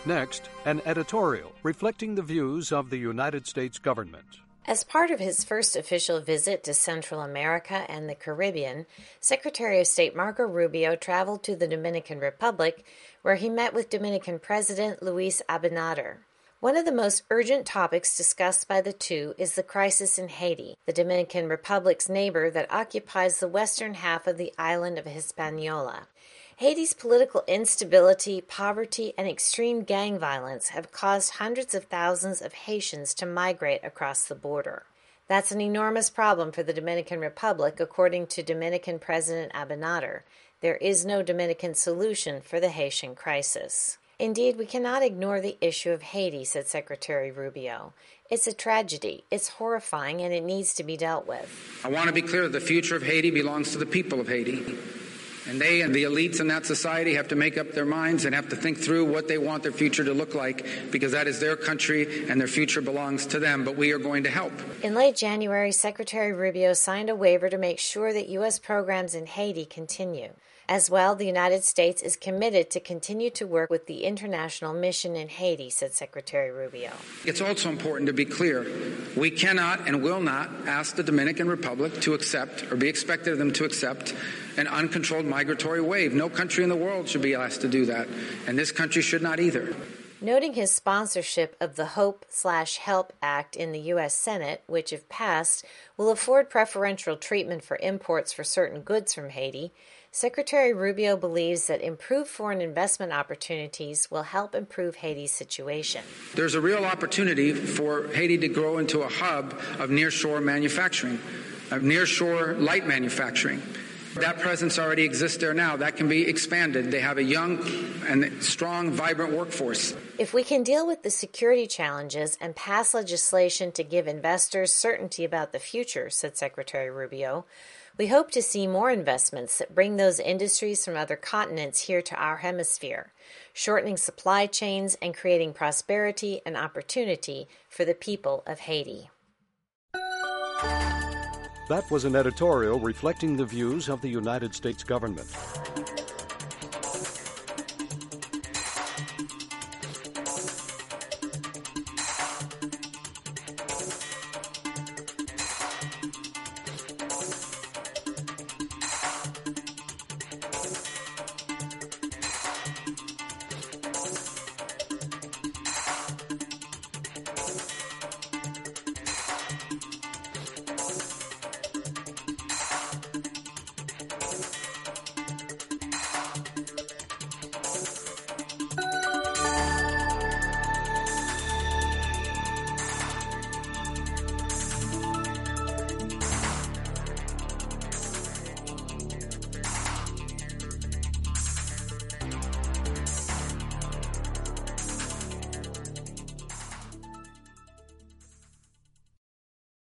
Next, an editorial reflecting the views of the United States government. As part of his first official visit to Central America and the Caribbean, Secretary of State Marco Rubio traveled to the Dominican Republic, where he met with Dominican President Luis Abinader. One of the most urgent topics discussed by the two is the crisis in Haiti, the Dominican Republic's neighbor that occupies the western half of the island of Hispaniola. Haiti's political instability, poverty, and extreme gang violence have caused hundreds of thousands of Haitians to migrate across the border. That's an enormous problem for the Dominican Republic, according to Dominican President Abinader. There is no Dominican solution for the Haitian crisis. Indeed, we cannot ignore the issue of Haiti, said Secretary Rubio. It's a tragedy, it's horrifying, and it needs to be dealt with. I want to be clear that the future of Haiti belongs to the people of Haiti. And they and the elites in that society have to make up their minds and have to think through what they want their future to look like, because that is their country and their future belongs to them, but we are going to help. In late January, Secretary Rubio signed a waiver to make sure that U.S. programs in Haiti continue. As well, the United States is committed to continue to work with the international mission in Haiti, said Secretary Rubio. It's also important to be clear. We cannot and will not ask the Dominican Republic to accept or be expected of them to accept an uncontrolled migratory wave. No country in the world should be asked to do that, and this country should not either. Noting his sponsorship of the HOPE/HELP Act in the U.S. Senate, which, if passed, will afford preferential treatment for imports for certain goods from Haiti, Secretary Rubio believes that improved foreign investment opportunities will help improve Haiti's situation. There's a real opportunity for Haiti to grow into a hub of nearshore manufacturing, of nearshore light manufacturing. That presence already exists there now. That can be expanded. They have a young and strong, vibrant workforce. If we can deal with the security challenges and pass legislation to give investors certainty about the future, said Secretary Rubio, we hope to see more investments that bring those industries from other continents here to our hemisphere, shortening supply chains and creating prosperity and opportunity for the people of Haiti. That was an editorial reflecting the views of the United States government.